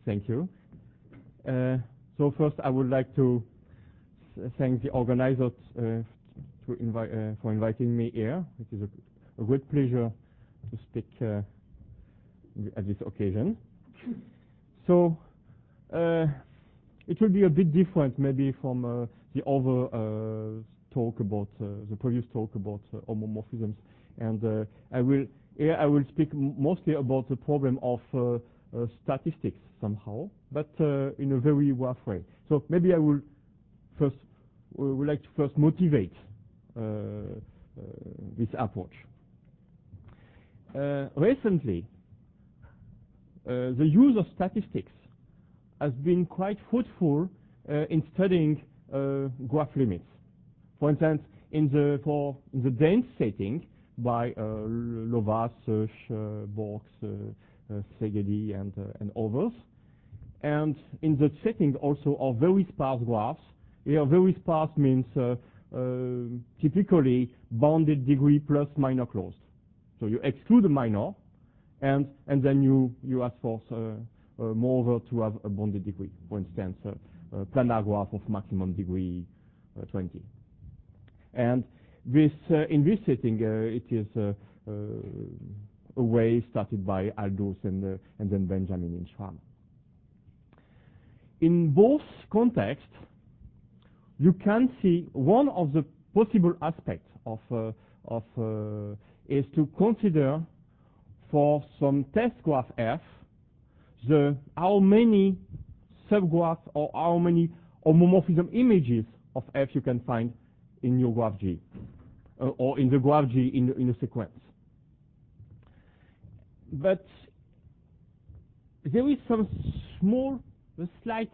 Thank you. So first, I would like to thank the organizers for inviting me here. It is a great pleasure to speak at this occasion. So it will be a bit different, maybe from the other talk about the previous talk about homomorphisms, and I will speak mostly about the problem of statistics somehow, but in a very rough way. So maybe I will would like to first motivate this approach. Recently, the use of statistics has been quite fruitful in studying graph limits. For instance, in the dense setting by Lovász, Borx, Szegedi, and others, and in the setting also of very sparse graphs. Here, very sparse means typically bounded degree plus minor closed. So you exclude the minor, and then you ask for moreover to have a bounded degree. For instance, a planar graph of maximum degree 20. And this in this setting, it is a way started by Aldous and then Benjamin in Schramm. In both contexts, you can see one of the possible aspects is to consider for some test graph F how many subgraphs or how many homomorphism images of F you can find in your graph G or in the graph G in a sequence. But there is some slight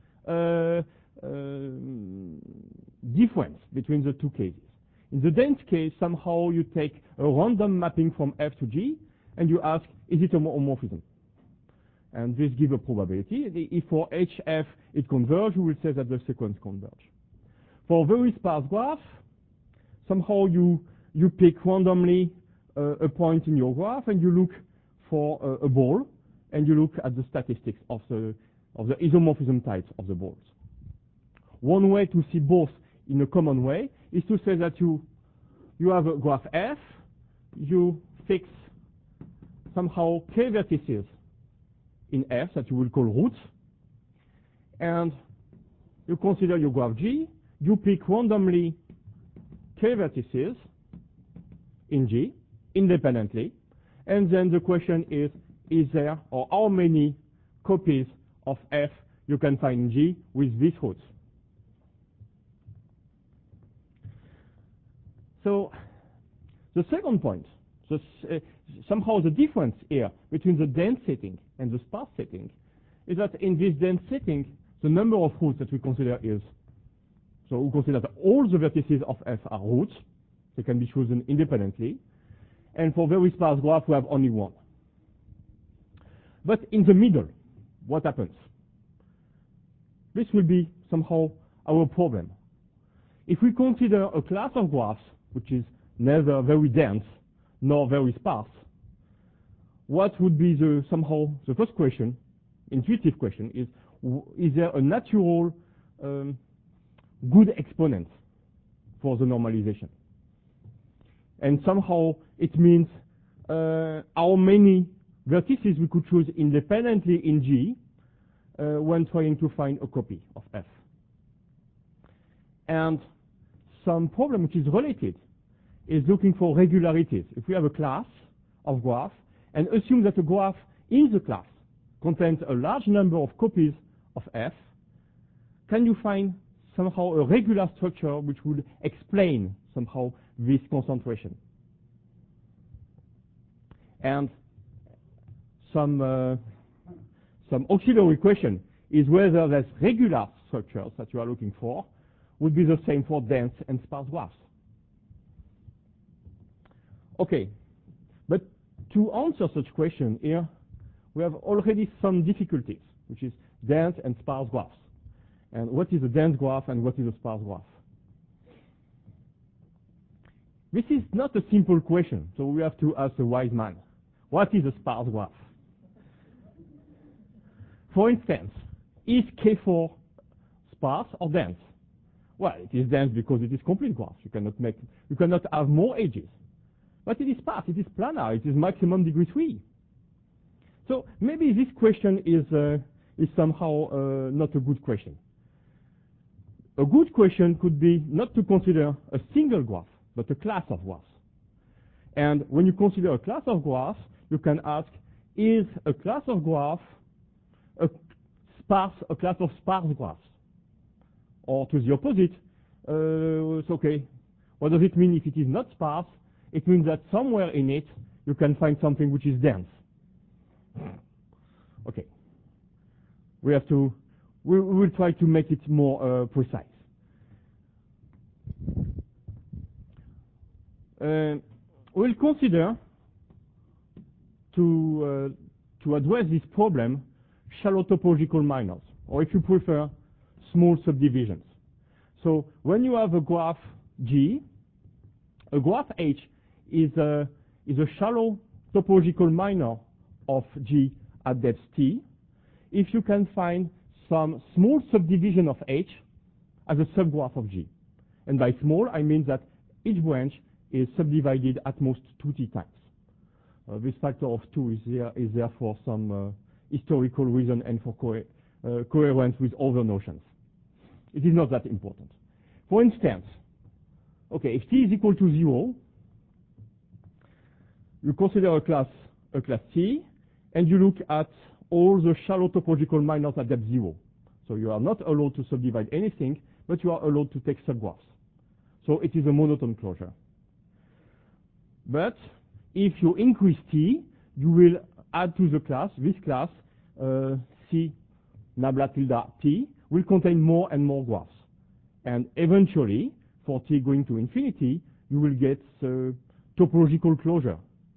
difference between the two cases. In the dense case, somehow you take a random mapping from F to G, and you ask, is it a homomorphism? And this gives a probability. If for HF it converges, you will say that the sequence converges. For very sparse graph, somehow you pick randomly a point in your graph, and you look for a ball, and you look at the statistics of the isomorphism types of the balls. One way to see both in a common way is to say that you have a graph F, you fix somehow k vertices in F that you will call roots, and you consider your graph G, you pick randomly k vertices in G independently, and then the question is there or how many copies of F you can find in G with these roots. So the second point, somehow the difference here between the dense setting and the sparse setting is that in this dense setting, the number of roots that we consider is, so we consider that all the vertices of F are roots. They can be chosen independently. And for very sparse graph, we have only one. But in the middle, what happens? This will be somehow our problem. If we consider a class of graphs which is neither very dense nor very sparse, what would be somehow the first question, intuitive question, is there a natural good exponent for the normalization? And somehow it means how many vertices we could choose independently in G when trying to find a copy of F. And some problem which is related is looking for regularities. If we have a class of graph and assume that a graph in the class contains a large number of copies of F, can you find somehow a regular structure which would explain somehow this concentration? And some auxiliary question is whether those regular structures that you are looking for would be the same for dense and sparse graphs. Okay, but to answer such question here, we have already some difficulties, which is dense and sparse graphs. And what is a dense graph and what is a sparse graph? This is not a simple question, so we have to ask a wise man. What is a sparse graph? For instance, is K4 sparse or dense? Well, it is dense because it is complete graph. You cannot have more edges. But it is sparse, it is planar, it is maximum degree 3. So maybe this question is somehow not a good question. A good question could be not to consider a single graph, but a class of graphs. And when you consider a class of graphs, you can ask, is a class of graph a class of sparse graphs? Or to the opposite, it's okay. What does it mean if it is not sparse? It means that somewhere in it you can find something which is dense. Okay. We will try to make it more precise. We'll consider to address this problem shallow topological minors, or if you prefer, small subdivisions. So when you have a graph G, a graph H is a shallow topological minor of G at depth T, if you can find some small subdivision of H as a subgraph of G. And by small, I mean that each branch is subdivided at most 2T times. This factor of 2 is there for some historical reason and for coherence with other notions. It is not that important. For instance, okay, if T is equal to 0, you consider a class T, and you look at all the shallow topological minors at depth 0. So you are not allowed to subdivide anything, but you are allowed to take subgraphs. So it is a monotone closure. But if you increase T, you will add to the class, this class, C nabla tilde T, will contain more and more graphs. And eventually, for T going to infinity, you will get topological closure.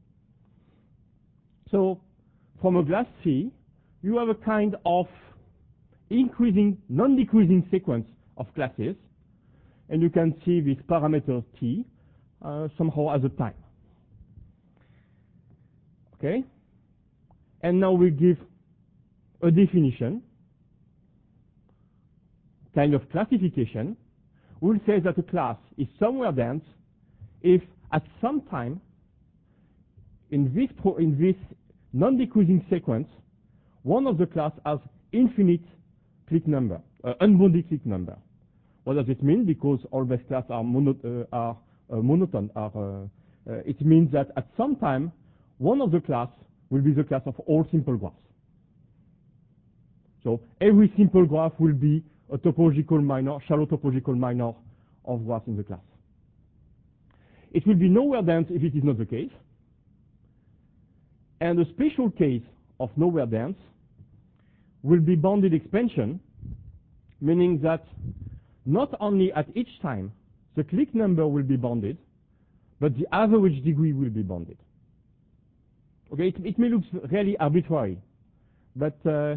So from a class C, you have a kind of increasing, non-decreasing sequence of classes, and you can see this parameter T somehow as a time. Okay? And now we give a definition, kind of classification. We'll say that a class is somewhere dense if at some time in this non-decreasing sequence, one of the class has infinite clique number, unbounded clique number. What does it mean? Because all these classes are monotone. It means that at some time, one of the class will be the class of all simple graphs. So every simple graph will be a topological minor, shallow topological minor of graphs in the class. It will be nowhere dense if it is not the case. And a special case of nowhere dense will be bounded expansion, meaning that not only at each time the clique number will be bounded, but the average degree will be bounded. Okay, it may look really arbitrary, but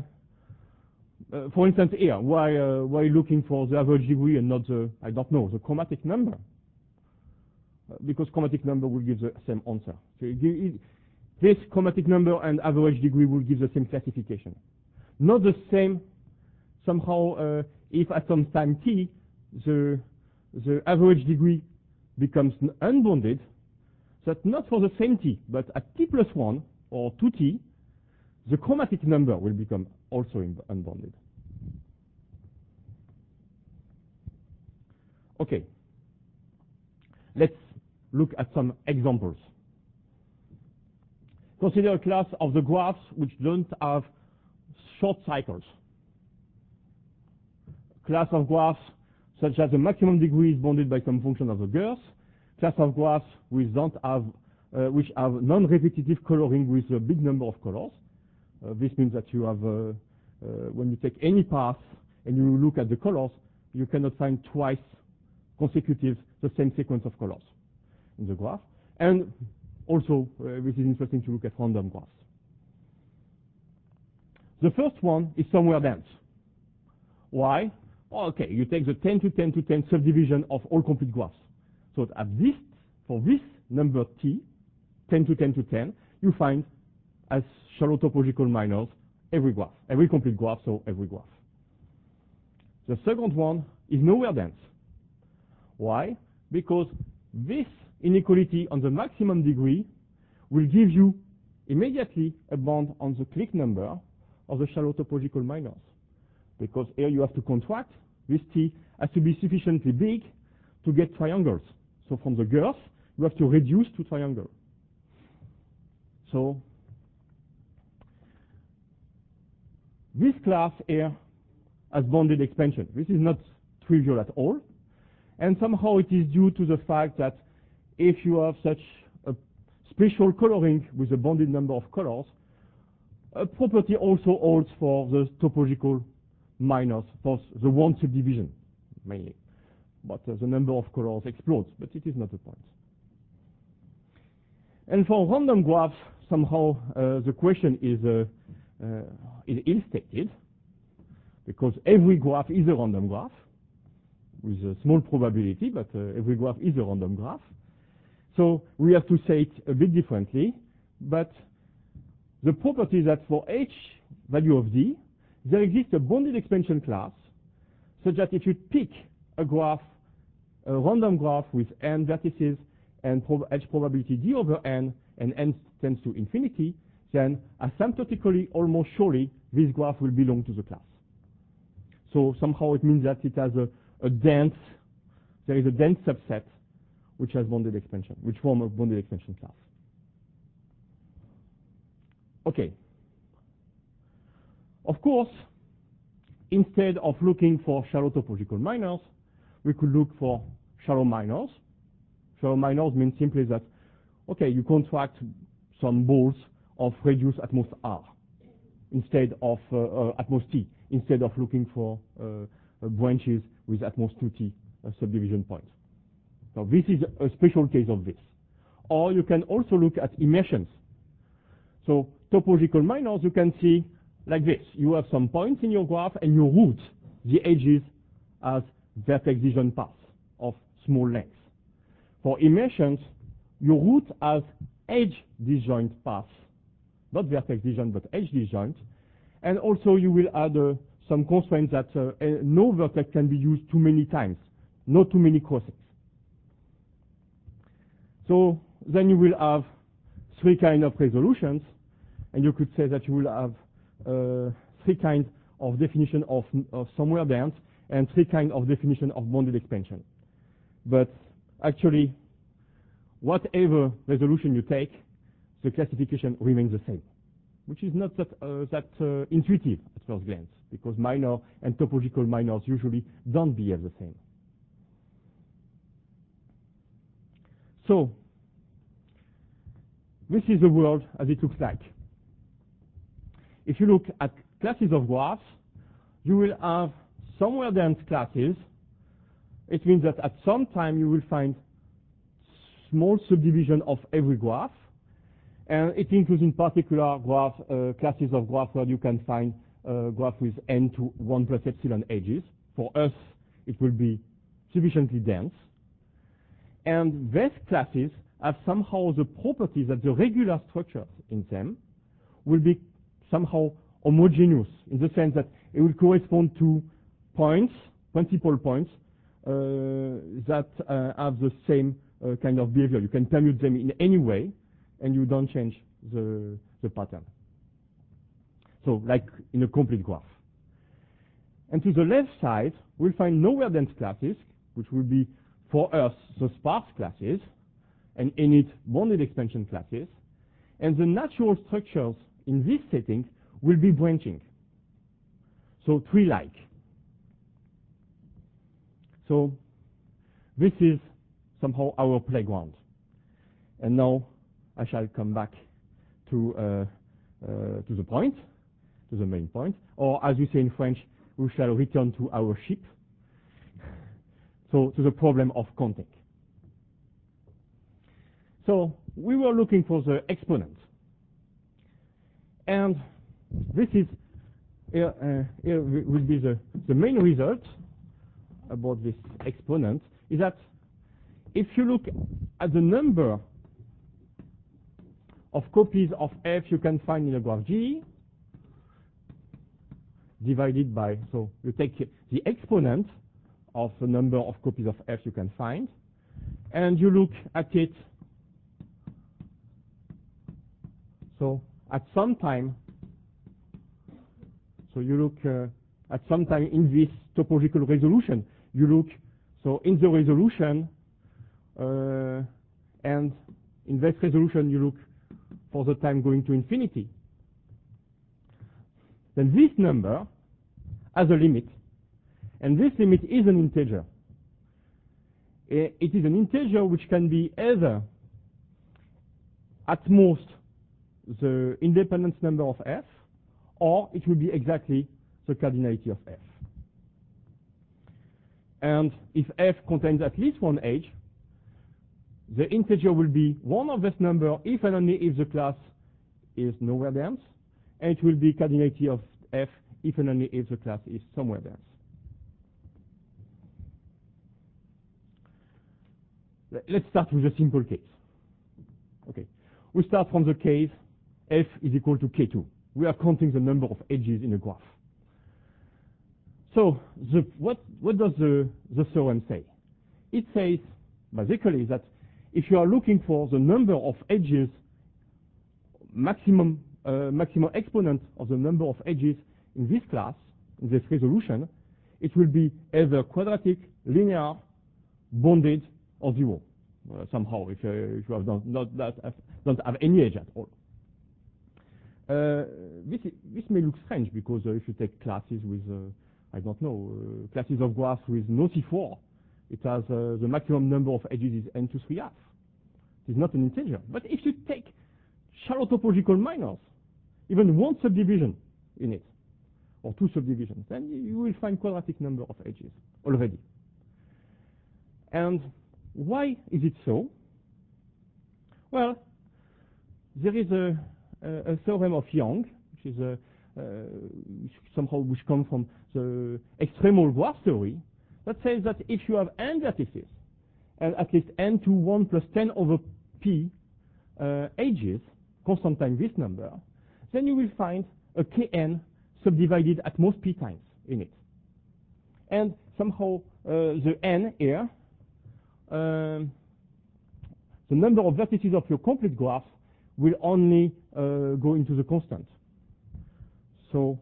for instance here, why looking for the average degree and not the, I don't know, the chromatic number? Because chromatic number will give the same answer. So this chromatic number and average degree will give the same classification. Not the same, somehow, if at some time t, the average degree becomes unbounded, that not for the same t, but at t plus 1 or 2t, the chromatic number will become also unbounded. Okay, let's look at some examples. Consider a class of the graphs which don't have short cycles. Class of graphs such as the maximum degree is bounded by some function of the girth. Class of graphs which have non-repetitive coloring with a big number of colors. This means that you have, when you take any path and you look at the colors, you cannot find twice consecutive the same sequence of colors in the graph. And also, this is interesting to look at random graphs. The first one is somewhere dense. Why? Oh, okay, you take the 10 to 10 to 10 subdivision of all complete graphs. So for this number t, 10 to 10 to 10, you find as shallow topological minors every graph, every complete graph, so every graph. The second one is nowhere dense. Why? Because this inequality on the maximum degree will give you immediately a bound on the clique number of the shallow topological minors. Because here you have to contract, this T has to be sufficiently big to get triangles. So from the girth, you have to reduce to triangle. So this class here has bounded expansion. This is not trivial at all. And somehow it is due to the fact that if you have such a special coloring with a bounded number of colors, a property also holds for the topological minors, for the one subdivision mainly. But the number of colors explodes, but it is not the point. And for random graphs, somehow the question is ill-stated, because every graph is a random graph with a small probability, but every graph is a random graph. So we have to say it a bit differently, but the property is that for each value of D, there exists a bounded expansion class, such that if you pick a graph, a random graph with n vertices and edge probability D over n, and n tends to infinity, then asymptotically, almost surely, this graph will belong to the class. So somehow it means that it has a dense, there is a dense subset which has bounded expansion, which form a bounded expansion class. Okay. Of course, instead of looking for shallow topological minors, we could look for shallow minors. Shallow minors means simply that, okay, you contract some balls of radius at most r instead of at most t, instead of looking for branches with at most 2t subdivision points. So this is a special case of this. Or you can also look at immersions. So topological minors, you can see like this. You have some points in your graph and you root the edges as vertex disjoint paths of small length. For immersions, you root as edge disjoint paths, not vertex disjoint, but edge disjoint. And also you will add some constraints that no vertex can be used too many times, not too many crossings. So then you will have three kinds of resolutions, and you could say that you will have three kinds of definition of somewhere dense and three kinds of definition of bounded expansion. But actually, whatever resolution you take, the classification remains the same, which is not that intuitive at first glance, because minor and topological minors usually don't behave the same. So, this is the world as it looks like. If you look at classes of graphs, you will have somewhere dense classes. It means that at some time you will find small subdivision of every graph, and it includes in particular classes of graphs where you can find graph with n to 1 plus epsilon edges. For us, it will be sufficiently dense. And these classes have somehow the property that the regular structures in them will be somehow homogeneous, in the sense that it will correspond to points, principal points, that have the same kind of behavior. You can permute them in any way, and you don't change the pattern. So, like in a complete graph. And to the left side, we'll find nowhere dense classes, which will be, for us, the sparse classes, and in it, bounded expansion classes. And the natural structures in this setting will be branching. So, tree-like. So, this is somehow our playground. And now, I shall come back to the point, to the main point, or as we say in French, we shall return to our ship. So, to the problem of counting. So, we were looking for the exponent. And this is, here will be the main result about this exponent, is that if you look at the number of copies of f you can find in a graph G, divided by, so you take the exponent of the number of copies of F you can find, and you look at it, so at some time, so you look at some time in this topological resolution, you look, so in the resolution, and in this resolution you look for the time going to infinity. Then this number has a limit, and this limit is an integer. It is an integer which can be either at most the independence number of F, or it will be exactly the cardinality of F. And if F contains at least one edge, the integer will be one of this number if and only if the class is nowhere dense, and it will be cardinality of F if and only if the class is somewhere dense. Let's start with a simple case. Okay, we start from the case F is equal to K2. We are counting the number of edges in a graph. So what does the theorem say? It says basically that if you are looking for the number of edges, maximum exponent of the number of edges in this class, in this resolution, it will be either quadratic, linear, bounded, or zero. Somehow, if you have don't have any edge at all. This may look strange because if you take classes with I don't know, classes of graphs with no C4, it has the maximum number of edges is n to 3 half. It is not an integer. But if you take shallow topological minors, even one subdivision in it, or two subdivisions, then you will find quadratic number of edges already. And why is it so? Well, there is a theorem of Young, which is which comes from the extremal graph theory, that says that if you have n vertices and at least n to 1 plus 10 over p edges, constant time this number, then you will find a kn subdivided at most p times in it. And somehow the n here, the number of vertices of your complete graph will only go into the constant. So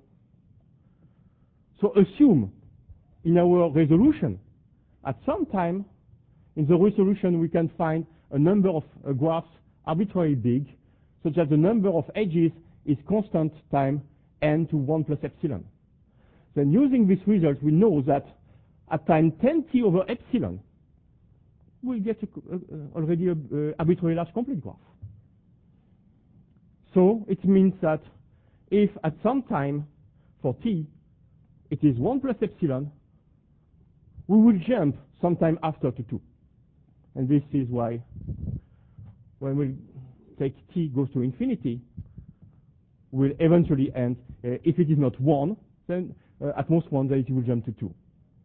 assume in our resolution, at some time in the resolution we can find a number of graphs arbitrarily big, such that the number of edges is constant time n to 1 plus epsilon. Then using this result, we know that at time 10t over epsilon, we'll get already an arbitrarily large complete graph. So it means that if at some time for t, it is 1 plus epsilon, we will jump sometime after to 2. And this is why when we take t goes to infinity, we'll eventually end, if it is not 1, then at most 1, then it will jump to 2.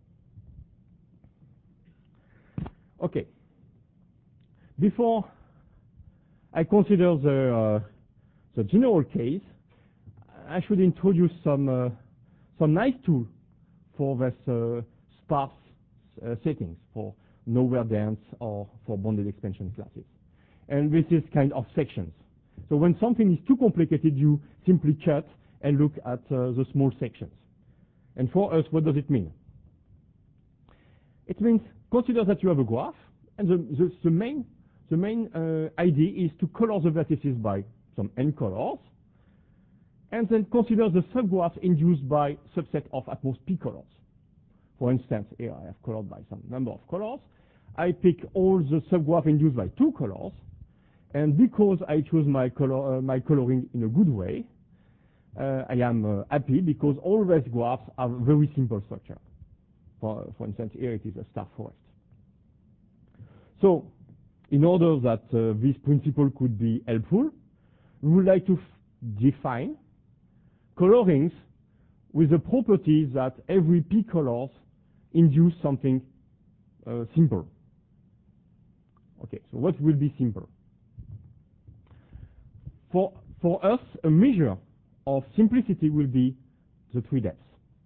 Okay. Before I consider the general case, I should introduce some nice tools for this sparse settings, for nowhere dense or for bounded expansion classes. And this is kind of sections. So when something is too complicated, you simply cut and look at the small sections. And for us, what does it mean? It means consider that you have a graph, and the main idea is to color the vertices by some n colors, and then consider the subgraphs induced by subset of at most p colors. For instance, here I have colored by some number of colors. I pick all the subgraphs induced by 2 colors, and because I choose my coloring in a good way, I am happy because all these graphs have very simple structure. For instance, here it is a star forest. So, in order that this principle could be helpful, we would like to define colorings with the property that every p colors induce something simple. Okay, so what will be simple? For us, a measure of simplicity will be the 3 depths.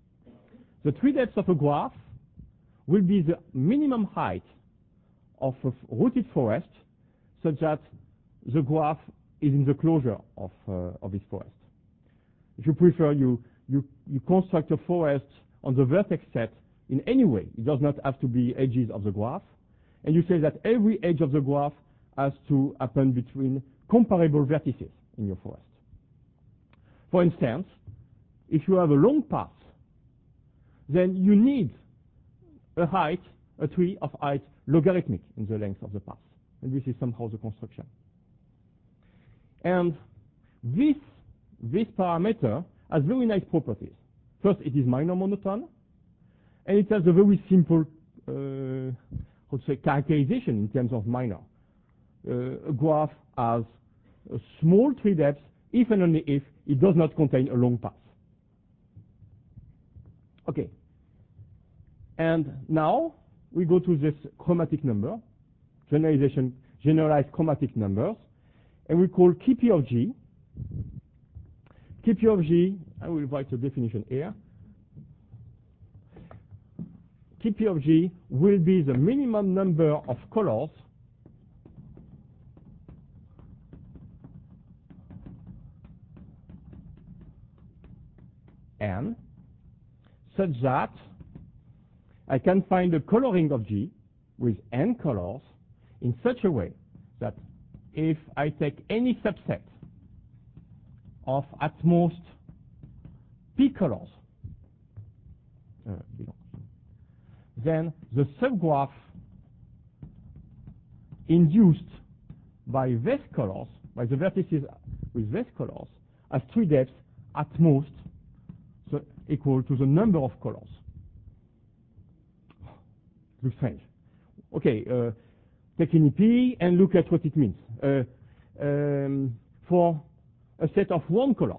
The tree depth of a graph will be the minimum height of a rooted forest such that the graph is in the closure of this forest. If you prefer, you construct a forest on the vertex set in any way. It does not have to be edges of the graph. And you say that every edge of the graph has to happen between comparable vertices in your forest. For instance, if you have a long path, then you need a tree of height logarithmic in the length of the path. And this is somehow the construction. And this parameter has very nice properties. First, it is minor monotone, and it has a very simple characterization in terms of minor. A graph has a small tree depth if and only if it does not contain a long path. Okay. And now we go to this chromatic number, generalized chromatic numbers, and we call Kp of G. Kp of G, I will write a definition here. Kp of G will be the minimum number of colors n such that I can find the coloring of G with n colors in such a way that if I take any subset of at most p colors, then the subgraph induced by these colors, by the vertices with these colors, has tree depths at most equal to the number of colors. Looks strange. Okay, take any P and look at what it means. For a set of one color,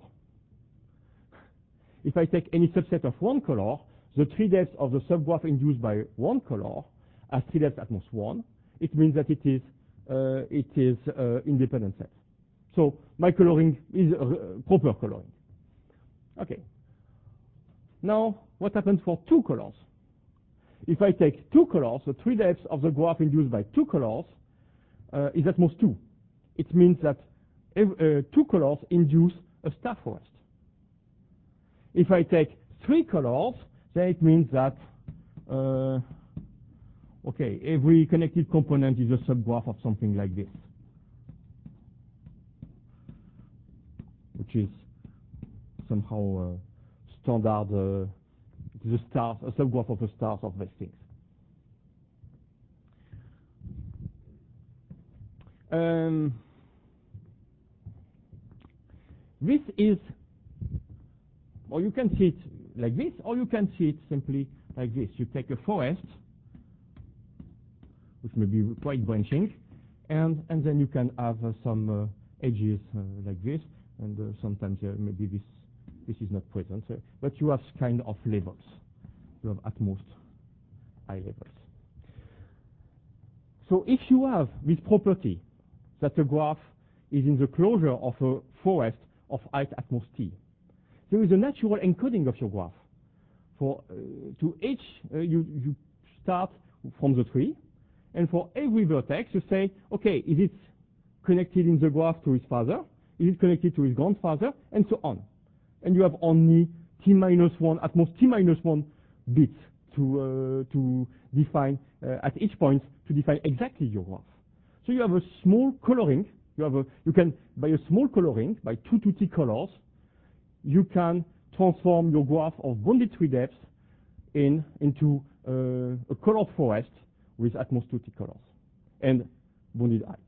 if I take any subset of one color, the tree depth of the subgraph induced by one color has tree depth at most 1. It means that it is independent set. So my coloring is proper coloring. Okay. Now, what happens for two colors? If I take two colors, the tree depth of the graph induced by two colors is at most 2. It means that two colors induce a star forest. If I take three colors, then it means that every connected component is a subgraph of something like this, which is somehow standard. The stars, a subgraph of the stars of these things. This is, or you can see it like this, or you can see it simply like this. You take a forest, which may be quite branching, and then you can have some edges like this, and sometimes maybe this is not present, but you have kind of levels. You have at most high levels. So if you have this property that a graph is in the closure of a forest of height at most t, there is a natural encoding of your graph. To each, you start from the tree, and for every vertex you say, okay, is it connected in the graph to his father? Is it connected to his grandfather? And so on. And you have only t-1, at most t-1 bits to define at each point to define exactly your graph. So you have a small coloring. You can by a small coloring, by 2 to t colors, you can transform your graph of bounded tree depth into a colored forest with at most 2 t colors and bounded height.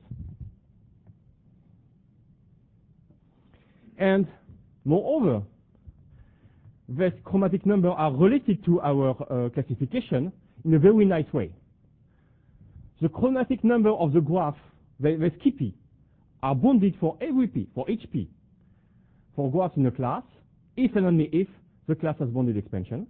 And moreover, these chromatic numbers are related to our classification in a very nice way. The chromatic number of the graph, these Kp, are bounded for every p, for each p, for graphs in a class, if and only if the class has bounded expansion.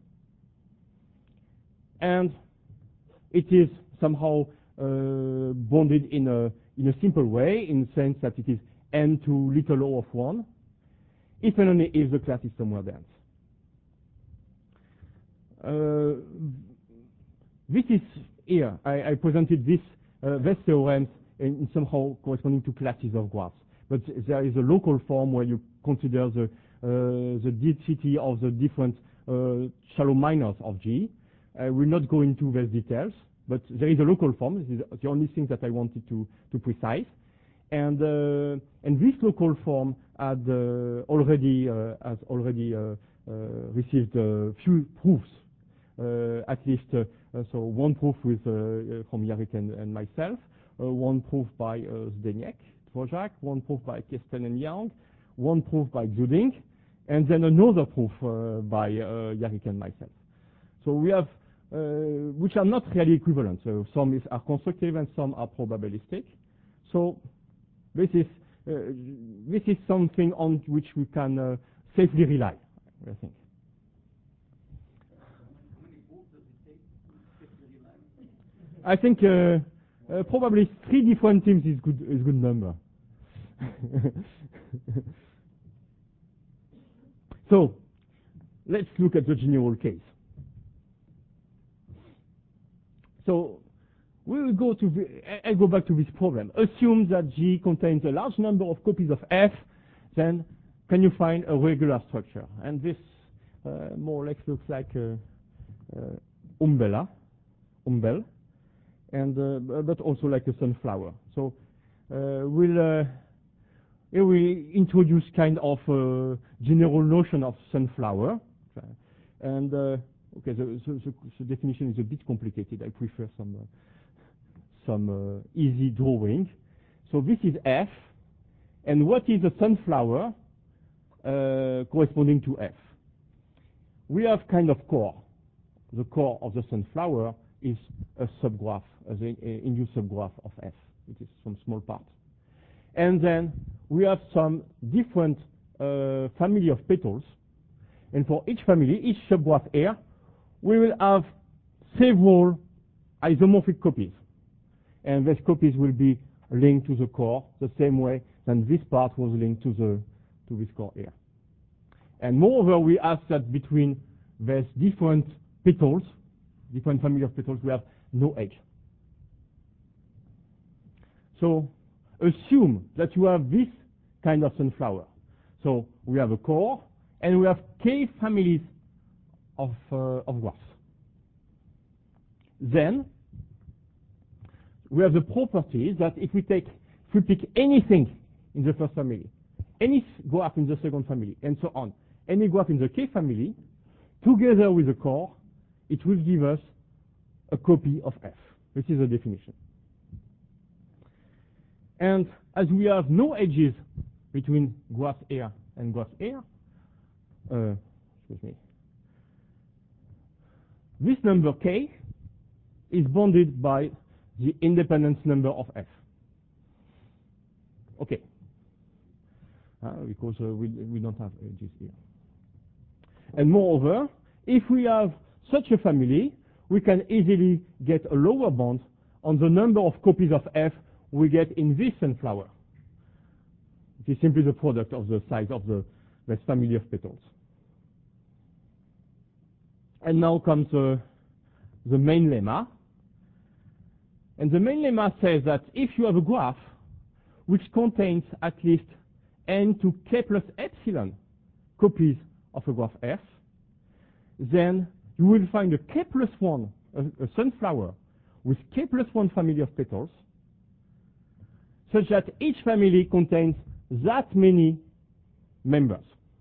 And it is somehow bounded in a simple way, in the sense that it is n to little o of 1, if and only if the class is somewhere dense. this is here. I presented this theorems in somehow corresponding to classes of graphs. But there is a local form where you consider the density of the different shallow minors of G. I will not go into these details, but there is a local form. This is the only thing that I wanted to precise. And this local form had already received a few proofs, at least. So one proof with from Jarek and myself, one proof by Zdeniek, Dvořák, one proof by Kesten and Young, one proof by Zuding, and then another proof by Jarek and myself. So we have, which are not really equivalent. So some are constructive and some are probabilistic. So this is something on which we can safely rely, I think. I think probably 3 different teams is good number. So let's look at the general case. So we will go to I'll go back to this problem. Assume that G contains a large number of copies of F, then can you find a regular structure? And this more or less looks like umbel, and but also like a sunflower. So here we introduce kind of general notion of sunflower, and okay, the definition is a bit complicated. I prefer some easy drawing. So this is F, and what is a sunflower corresponding to F? We have kind of core. The core of the sunflower is a subgraph, an induced subgraph of F. It is some small part. And then we have some different family of petals. And for each family, each subgraph here, we will have several isomorphic copies. And these copies will be linked to the core the same way that this part was linked to this core here. And moreover, we ask that between these different petals, different family of petals, we have no edge. So assume that you have this kind of sunflower. So we have a core, and we have k families of graphs. Then we have the properties that if we pick anything in the first family, any graph in the second family, and so on, any graph in the k family, together with the core, it will give us a copy of F. This is the definition. And as we have no edges between graph here and graph here, excuse me, this number k is bounded by the independence number of F. Okay. Because we don't have edges here. And moreover, if we have such a family, we can easily get a lower bound on the number of copies of F we get in this sunflower. It is simply the product of the size of this family of petals. And now comes the main lemma. And the main lemma says that if you have a graph which contains at least n to k plus epsilon copies of a graph F, then you will find a k plus 1, a sunflower with k plus 1 family of petals, such that each family contains that many members.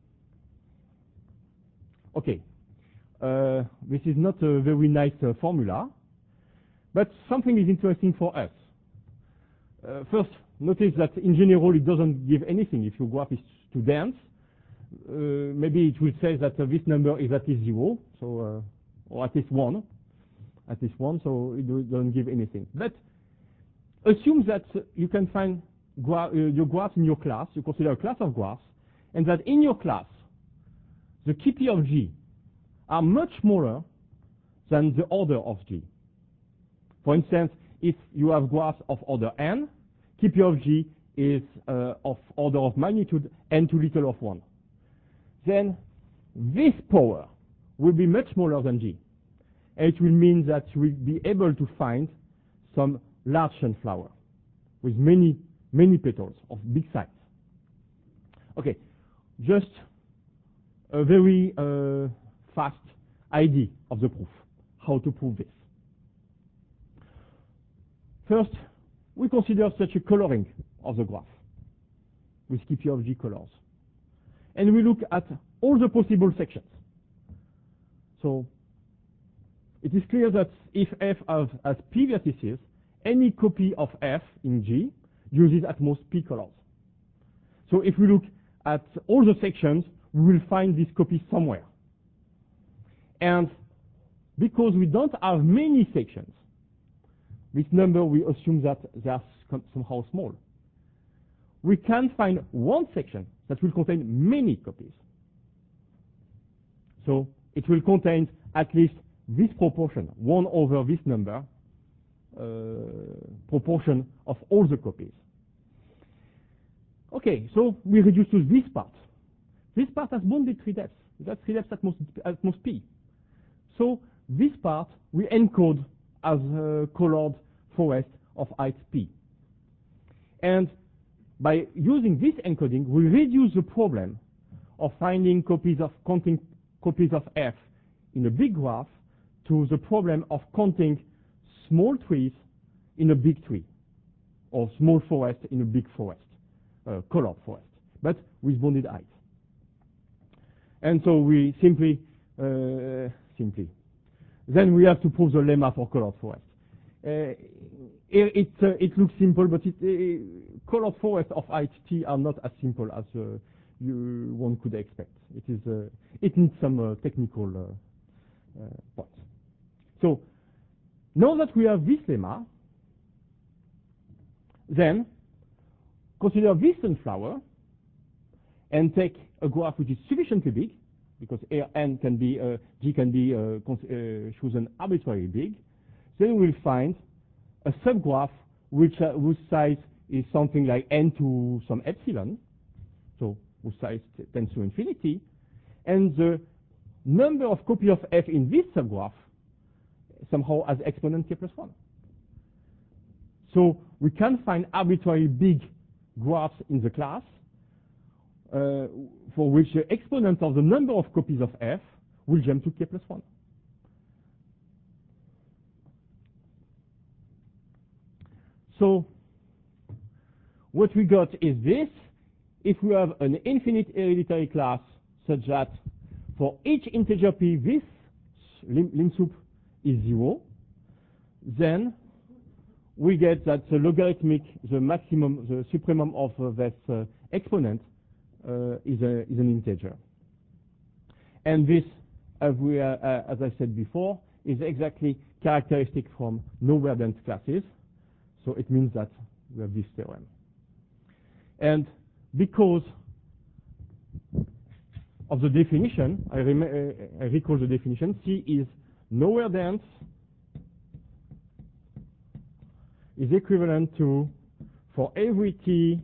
Okay, this is not a very nice formula, but something is interesting for us. First, notice that in general it doesn't give anything. If your graph is too dense, maybe it will say that this number is at least 0, so or at least 1, so it doesn't give anything. But assume that you can find your graphs in your class, you consider a class of graphs, and that in your class, the Kp of G are much smaller than the order of G. For instance, if you have graphs of order n, Kp of G is of order of magnitude n to little of 1. Then this power will be much smaller than G. and it will mean that we'll be able to find some large sunflower with many, many petals of big size. Okay, just a very fast idea of the proof, how to prove this. First, we consider such a coloring of the graph with KP-of-G colors. And we look at all the possible sections. So it is clear that if F has P vertices, any copy of F in G uses at most P colors. So if we look at all the sections, we will find this copy somewhere. And because we don't have many sections, this number we assume that they are somehow small. We can find one section that will contain many copies. So it will contain at least this proportion, 1 over this number, proportion of all the copies. Okay, so we reduce to this part. This part has bounded 3 depths. That's 3 depths at most P. So this part we encode as a colored forest of height P. And by using this encoding, we reduce the problem of finding counting copies of F in a big graph to the problem of counting small trees in a big tree, or small forest in a big forest, colored forest, but with bounded height. And so we simply, then we have to prove the lemma for colored forest. It looks simple, but colored forests of height T are not as simple as one could expect. It needs some technical points. So now that we have this lemma, then consider this sunflower and take a graph which is sufficiently big, because N can be G can be chosen arbitrarily big. Then we'll find a subgraph whose size is something like n to some epsilon, so whose size tends to infinity, and the number of copies of F in this subgraph somehow has exponent k plus 1. So we can find arbitrarily big graphs in the class for which the exponent of the number of copies of F will jump to k plus 1. So what we got is this. If we have an infinite hereditary class such that for each integer p this lim sup is 0, then we get that the logarithmic, the maximum, the supremum of this exponent is an integer. And this, as I said before, is exactly characteristic from nowhere dense classes. So it means that we have this theorem. And because of the definition, I recall the definition, C is nowhere dense is equivalent to, for every T,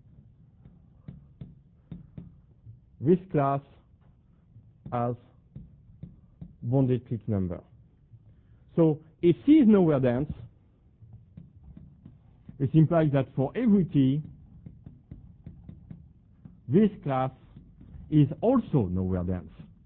this class has bounded clique number. So if C is nowhere dense, it implies that for every T, this class is also nowhere dense.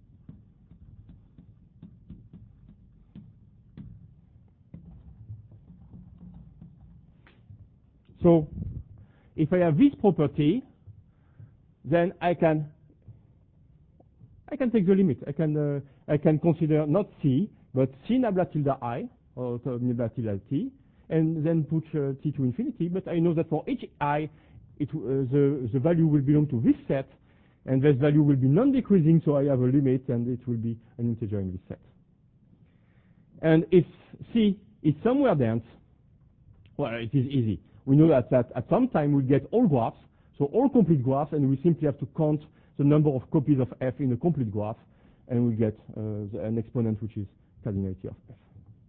So if I have this property, then I can take the limit. I can consider not C, but C nabla tilde I, or nabla tilde T, and then put T to infinity. But I know that for each I, the value will belong to this set, and this value will be non-decreasing, so I have a limit, and it will be an integer in this set. And if C is somewhere dense, well, it is easy. We know that at some time we'll get all graphs, so all complete graphs, and we simply have to count the number of copies of F in a complete graph, and we get an exponent which is cardinality of F.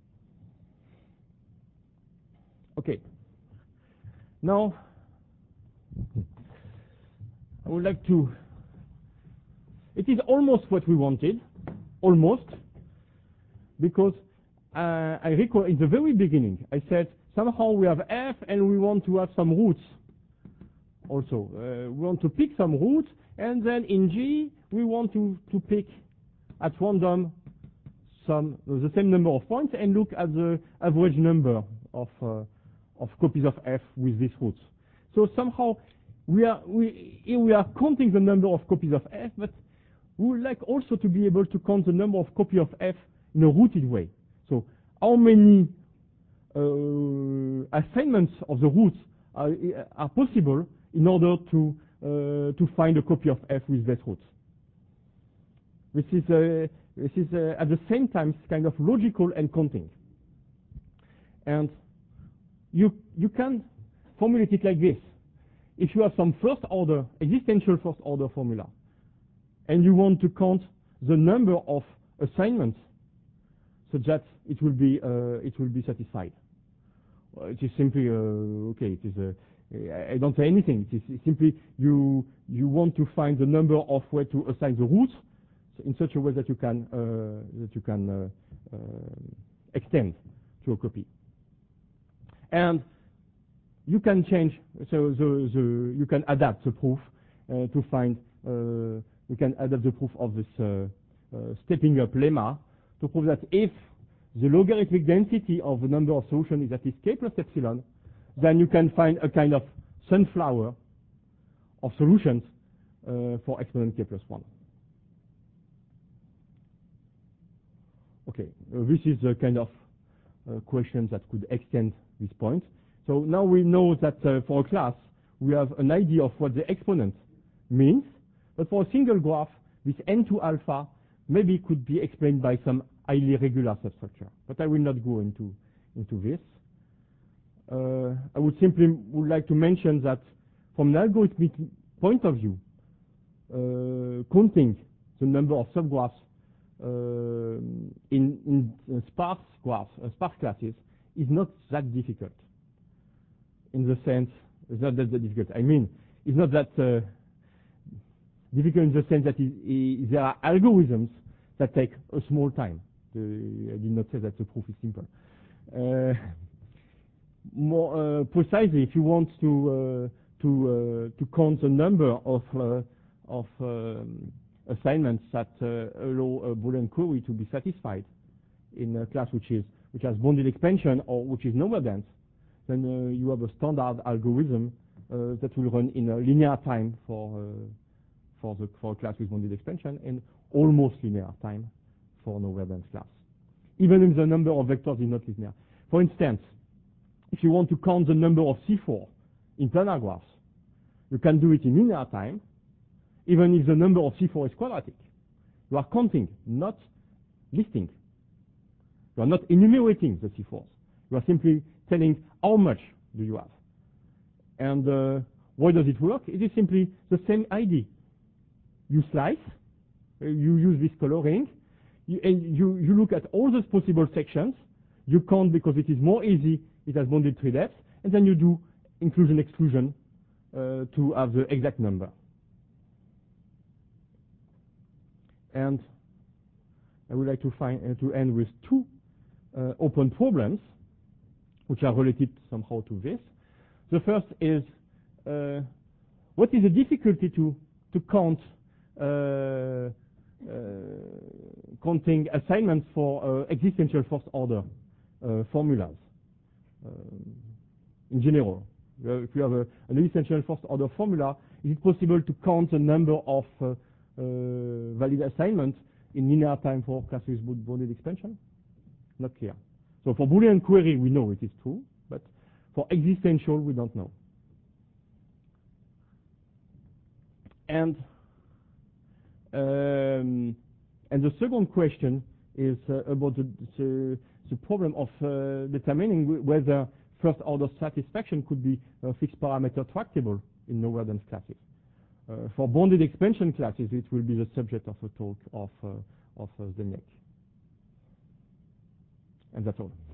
Okay. Now, I would like to, it is almost what we wanted, almost, because I recall in the very beginning, I said somehow we have f and we want to have some roots also. We want to pick some roots, and then in G we want to pick at random the same number of points and look at the average number of copies of f with these roots. So somehow we are counting the number of copies of f, but we would like also to be able to count the number of copies of f in a rooted way. So how many assignments of the roots are possible in order to find a copy of f with that root? This is at the same time kind of logical and counting. And you can formulate it like this. If you have some existential first order formula, and you want to count the number of assignments so that it will be satisfied. It is simply okay. It is I don't say anything. It is simply you want to find the number of ways to assign the roots in such a way that you can extend to a copy. And you can change, so you can adapt the proof to find. You can adapt the proof of this stepping up lemma to prove that if the logarithmic density of the number of solutions is at least k plus epsilon, then you can find a kind of sunflower of solutions for exponent k plus 1. Okay, this is the kind of question that could extend this point. So now we know that for a class, we have an idea of what the exponent means, but for a single graph, this n2 alpha maybe could be explained by some highly regular substructure. But I will not go into this. I would like to mention that from an algorithmic point of view, counting the number of subgraphs in sparse graphs, sparse classes, is not that difficult. In the sense, it's not that difficult. I mean, it's not that difficult in the sense that there are algorithms that take a small time. I did not say that the proof is simple. More precisely, if you want to count the number of assignments that allow a Boolean query to be satisfied in a class which has bounded expansion or which is nowhere dense, then you have a standard algorithm that will run in a linear time for a class with bounded expansion and almost linear time for nowhere dense class, even if the number of vectors is not linear. For instance, if you want to count the number of C4 in planar graphs, you can do it in linear time, even if the number of C4 is quadratic. You are counting, not listing. You are not enumerating the C4s. You are simply telling how much do you have. And why does it work? It is simply the same idea. You slice, you use this coloring, you look at all those possible sections, you count because it is more easy, it has bounded 3 depths, and then you do inclusion-exclusion to have the exact number. And I would like to end with 2 open problems, which are related somehow to this. The first is, what is the difficulty to count counting assignments for existential first order formulas in general? If you have an existential first order formula, is it possible to count the number of valid assignments in linear time for classes with bounded expansion? Not clear. So for Boolean query, we know it is true, but for existential, we don't know. And the second question is about the problem of determining whether first order satisfaction could be a fixed parameter tractable in nowhere dense classes. For bounded expansion classes, it will be the subject of a talk of Zdeněk. And that's all.